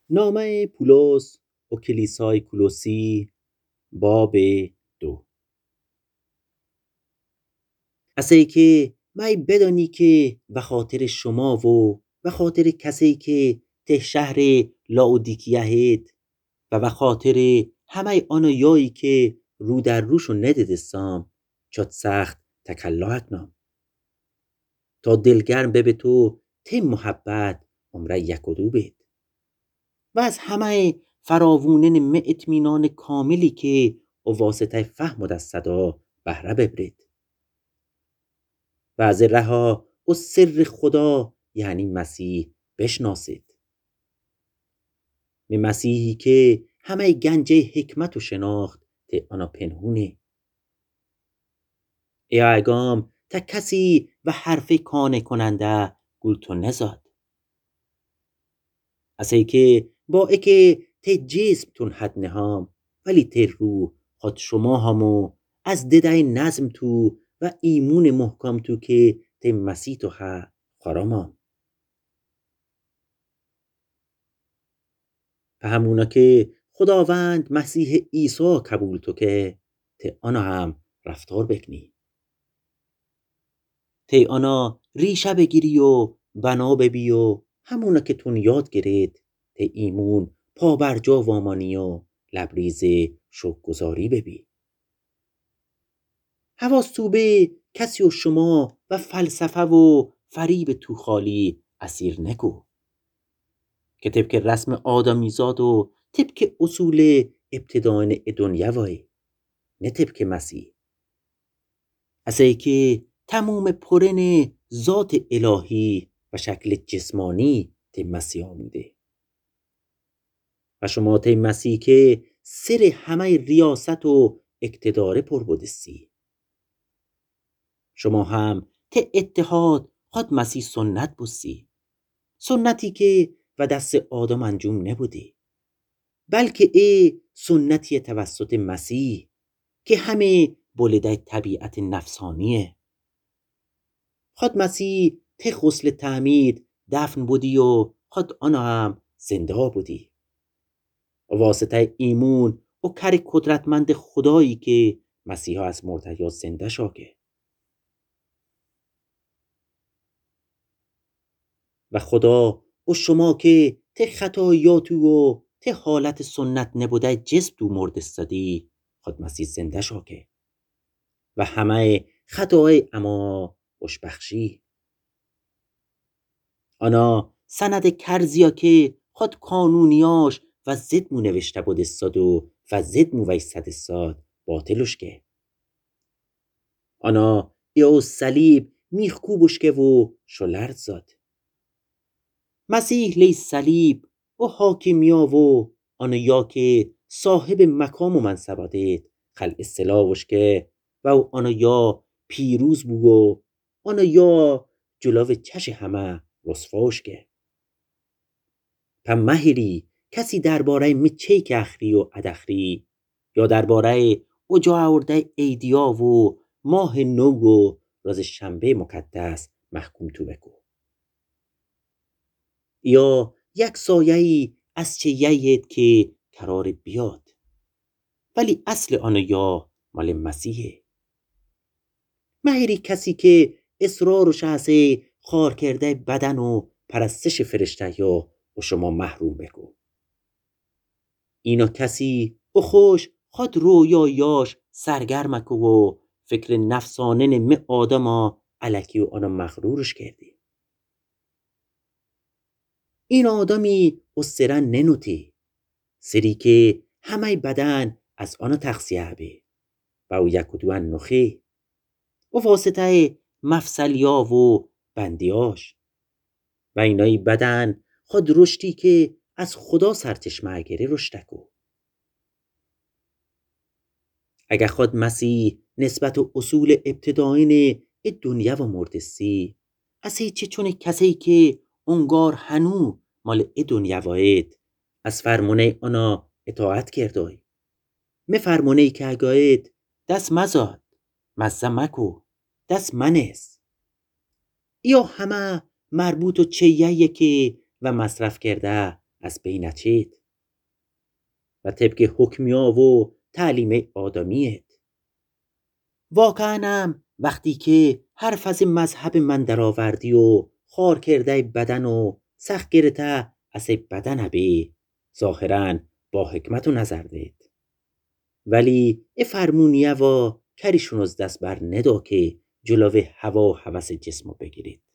نامه پولس و کلیسای کولوسی باب 2. اسایی که می بدانی که به خاطر شما و به خاطر کسی که ته شهر لاودیکیه و به خاطر همه آنایایی که رو در روشو ندیدستم چاد سخت تکلاهت نام تا دلگرم به تو ته محبت عمره یک و دو بید و از همه فراوونن می اطمینان کاملی که او واسطه فهم از صدا بهره ببرید و از رها و سر خدا یعنی مسیح بشناسید می مسیحی که همه گنج حکمت و شناخت ته آنا پنهونه ای اگام تا کسی و حرف کانه کننده گلتو نزاد اسی که با اکه ته جسم تون حد نهام ولی ته روح خود شما همو از دده نظم تو و ایمون محکم تو که ته مسیح تو ها خارامام همونا که خداوند مسیح عیسی قبول تو که ته آنا هم رفتار بکنی ته آنا ریشه بگیری و بنا ببی و همونا که تون یاد گرید ته ایمون پا برجا وامانی و لبریز شکرگزاری ببی حواس تو به کسی و شما و فلسفه و فریب تو خالی اسیر نکو که طبق رسم آدمیزاد و طبق اصول ابتداین دنیا وای نه طبق مسیح اسی که تموم پرن ذات الهی و شکل جسمانی ته مسیح آموده و شما ته مسیح که سر همه ریاست و اقتدار پر بودستی شما هم ته اتحاد خود مسیح سنت بودسی سنتی که و دست آدم انجام نبوده بلکه ای سنتی توسط مسیح که همه بولیده طبیعت نفسانیه خود مسیح ته غسل تعمید دفن بودی و خود آنا هم زنده بودی و واسطه ایمون و کار قدرتمند خدایی که مسیحا از مرتیا زنده شاکه و خدا و شما که ته خطایاتو و ته حالت سنت نبوده جسم دو مرد استادی خود مسیح زنده شاکه و همه خطای اما خوشبخشی آنا سند کرزیا که خود قانونیاش و زد مو نوشته بود استاد و زد مو ویستد استاد باطلش که آنا یا صلیب میخکوبش که و شلرد زاد مسیح لی صلیب و حاکمیا و آنا یا که صاحب مقام و منصب دید خل اصطلاحش که و آنا یا پیروز بو و آنا یا جلو چش همه رسواش که پا مهری کسی درباره میچه که اخری و ادخری یا درباره اجا آورده ایدیا و ماه نو و روز شنبه مقدس محکوم تو بکو یا یک سایه‌ای از چه یهید که قرار بیاد ولی اصل آن یا مال مسیحه مهری کسی که اصرارش هسته خار کرده بدن و پرستش فرشته یا و شما محروم بگو اینا کسی و خوش خود رویایاش سرگرم کو و فکر نفسانه می آدما الکی و آنا مغرورش کردی این آدمی استرن ننوتی سری که همه بدن از آنا تقصیه بی و او یک و دو نخی و واسطه مفصلیا و بندیاش و اینای بدن خود رشدی که از خدا سرچشمه گیری رشدکو اگر خود مسیح نسبت و اصول ابتداین دنیا و مردسی اسی چه چون کسی که اونگار هنو مال دنیا واید از فرمونه آنا اطاعت کردای می فرمونه که اگاید دست مزاد مزه مکو دست منس یا همه مربوط و چه که و مصرف کرده از بین اچیت و طبق حکمیا و تعلیم آدمیت. واقعاً وقتی که حرف از مذهب من درآوردی و خار کرده بدن و سخت گرته از بدن بی ظاهراً با حکمت و نظر دید. ولی فرمونیه و کریشون از دست بر ندا که جلوه هوا و هوس جسمو بگیرید.